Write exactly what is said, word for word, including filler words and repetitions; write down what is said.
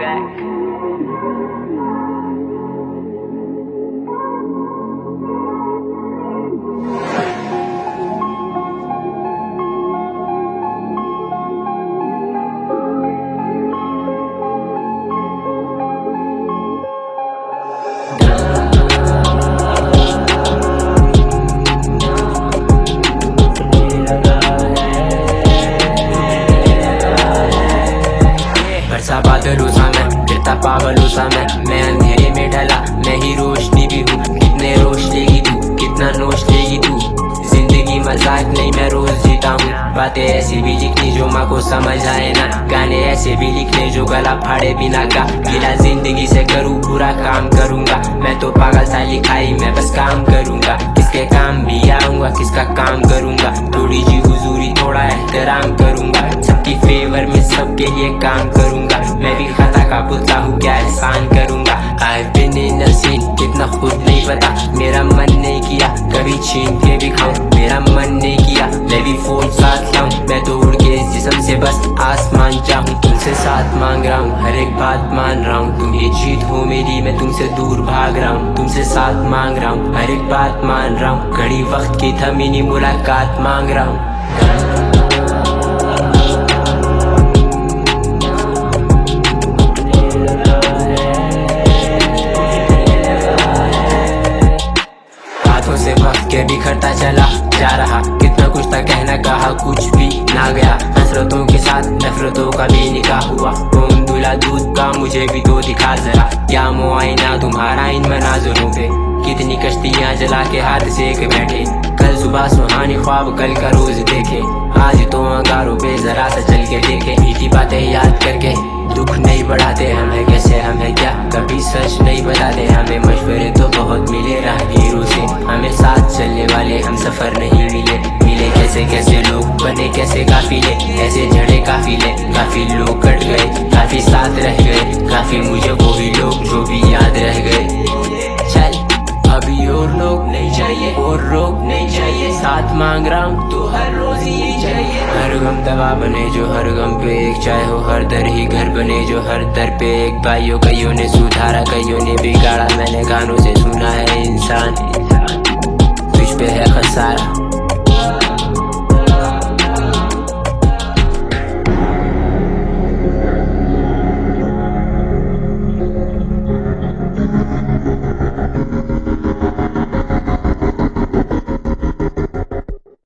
back. बरसा बादलों सा मैं, गिरता पागलों सा मैं मैं अंधेरे में ढला, मैं ही रोशनी भी हूँ। कितने रोश लेगी तू, कितना नोश लेगी तू, जिंदगी मजाक नहीं मैं रोज जीता हूँ। बातें ऐसी भी लिखनी जो माँ को समझ आए ना, गाने ऐसे भी लिखने जो गला फाड़े बिना का। गिला जिंदगी से करूँ पूरा काम करूँगा, मैं तो पागल सा लिखाई मैं बस काम करूँगा। किसके काम भी आऊँगा, किसका काम करूँगा, थोड़ी जी हुजूरी थोड़ा एहतराम करूँगा। सबकी फेवर में सबके लिए काम करूँगा, मैं भी खता का पुतला हूँ क्या एहसान करूँगा। I've been in the scene, कितना खुद नहीं पता, मेरा मन नहीं किया कभी छीन के भी खाऊं, मेरा मन नहीं किया मैं भी फोन साथ लाऊं। मैं तो उड़ के इस जिस्म से बस आसमान चाहूं, तुमसे साथ मांग रहा हूँ, हर एक बात मान रहा हूँ। तुम ये जीत हो मेरी, मैं तुमसे दूर भाग रहा हूँ, तुमसे साथ मांग रहा हूँ, हर एक बात मान रहा हूँ। घड़ी वक्त की थमी नहीं मुलाकात मांग रहा हूँ। से वक्त के बिखरता चला जा रहा, कितना कुछ था कहना कहा कुछ भी ना गया। हसरतों के साथ नफरतों का भी निकाह हुआ, कौन दूल्हा दूध का मुझे भी तो दिखा जरा। क्या मुआयना तुम्हारा इन मनाजरों पे, कितनी कश्तियां जला के हाथ सेक बैठे। कल सुबह सुहानी ख्वाब कल का रोज देखे, आज तो अंगारों पे जरा सा चल के देखे। मीठी बातें याद करके दुख नहीं बढ़ाते, हमें कैसे हमें क्या कभी सच नहीं बताते। हमें मशवरे तो बहुत मिले राहगीरों से, हमें साथ चलने वाले हम सफर नहीं मिले। मिले कैसे कैसे लोग, बने कैसे काफिले, ऐसे झड़े काफिले। काफी लोग कट गए, काफी साथ रह गए, काफी मुझे वो ही लोग जो भी याद रह गए। चल अभी और लोग नहीं चाहिए, और लोग नहीं चाहिए, साथ मांग रहा हूँ तो हर रोज ही चाहिए। हर गम दवा बने जो हर गम पे एक, चाहे हो हर दर ही घर बने जो हर दर पे एक। भाइयों कईयों ने सुधारा कईयों ने बिगाड़ा, मैंने गानों से सुना है इंसान तुझ पे है खसारा।